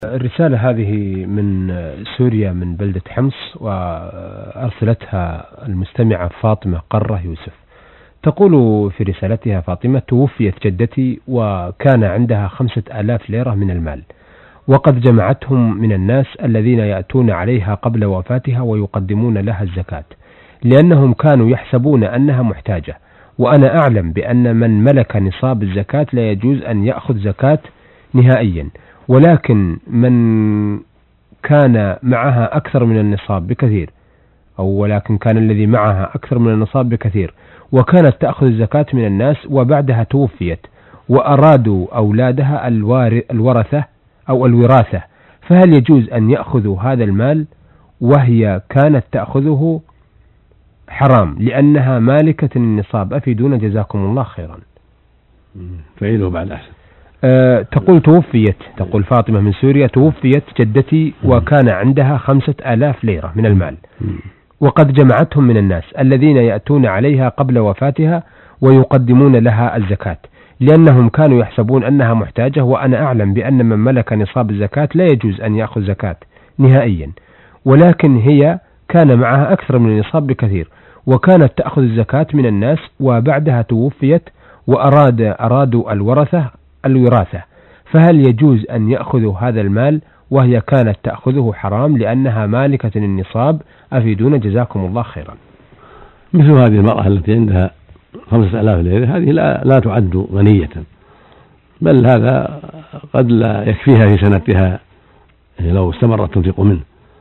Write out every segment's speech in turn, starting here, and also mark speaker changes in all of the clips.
Speaker 1: الرسالة هذه من سوريا من بلدة حمص، وأرسلتها المستمعة فاطمة قرة يوسف. تقول في رسالتها فاطمة: توفيت جدتي وكان عندها 5000 ليرة من المال، وقد جمعتهم من الناس الذين يأتون عليها قبل وفاتها ويقدمون لها الزكاة، لأنهم كانوا يحسبون أنها محتاجة، وأنا أعلم بأن من ملك نصاب الزكاة لا يجوز أن يأخذ زكاة نهائيا، ولكن من كان معها أكثر من النصاب بكثير، ولكن كان الذي معها أكثر من النصاب بكثير وكانت تأخذ الزكاة من الناس وبعدها توفيت، وأرادوا أولادها الورثة أو الوراثة، فهل يجوز أن يأخذوا هذا المال وهي كانت تأخذه؟ حرام لأنها مالكة النصاب. أفيدونا جزاكم الله خيرا.
Speaker 2: فعيله بعد أحسن.
Speaker 1: تقول تقول فاطمة من سوريا: توفيت جدتي وكان عندها 5000 ليرة من المال، وقد جمعتهم من الناس الذين يأتون عليها قبل وفاتها ويقدمون لها الزكاة، لأنهم كانوا يحسبون أنها محتاجة، وأنا أعلم بأن من ملك نصاب الزكاة لا يجوز أن يأخذ زكاة نهائيا، ولكن هي كان معها أكثر من النصاب بكثير وكانت تأخذ الزكاة من الناس وبعدها توفيت، أرادوا الوراثة، فهل يجوز أن يأخذوا هذا المال وهي كانت تأخذه؟ حرام لأنها مالكة النصاب. أفيدونا جزاكم الله خيرا.
Speaker 2: مثل هذه المرأة التي عندها 5000 ليرة، هذه لا تعد غنية، بل هذا قد لا يكفيها في سنتها لو استمرت تنفق منه،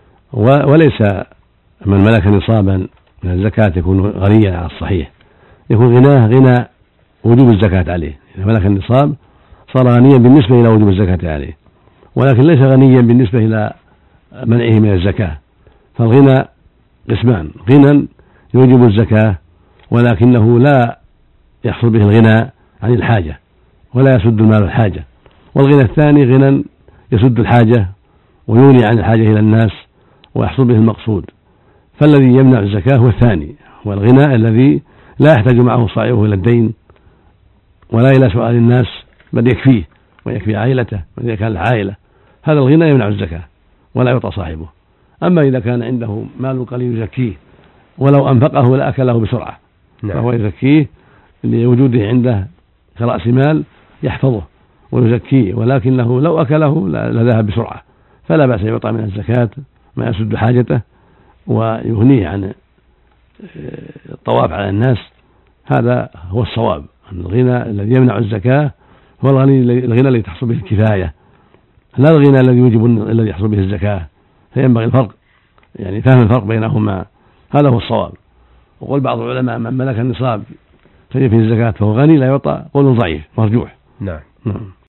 Speaker 2: وليس من ملك نصابا من الزكاة يكون غنيا على الصحيح، يكون غناه غنى وجوب الزكاة عليه. إذا ملك النصاب صار غنيا بالنسبة إلى وجوب الزكاة عليه، ولكن ليس غنيا بالنسبة إلى منعه من الزكاة. فالغنى قسمان: غنى يوجب الزكاة ولكنه لا يحصل به الغنى عن الحاجة ولا يسد المال الحاجة، والغنى الثاني غنى يسد الحاجة ويغني عن الحاجة إلى الناس ويحصل به المقصود. فالذي يمنع الزكاة هو الثاني، والغنى الذي لا يحتاج معه صاحبه إلى الدين ولا إلى سؤال الناس، بل يكفيه ويكفي عائلته وإذا كان العائلة، هذا الغنى يمنع الزكاة ولا يعطى صاحبه. أما إذا كان عنده مال قليل يزكيه ولو أنفقه لأكله بسرعة، فهو يزكيه لوجوده عنده كرأس مال يحفظه ويزكيه، ولكنه لو أكله لذهب بسرعة، فلا بأس يعطى من الزكاة ما يسد حاجته ويغنيه عن الطواف على الناس. هذا هو الصواب، أن الغنى الذي يمنع الزكاة هو الغنى الذي تحصل به الكفاية، لا الغنى الذي يحصل به الزكاة. فينبغي الفرق، يعني فهم الفرق بينهما، هذا هو الصواب. وقول بعض العلماء: من ملك النصاب فيه الزكاة فهو غني لا يعطى، قول ضعيف مرجوح.
Speaker 1: نعم.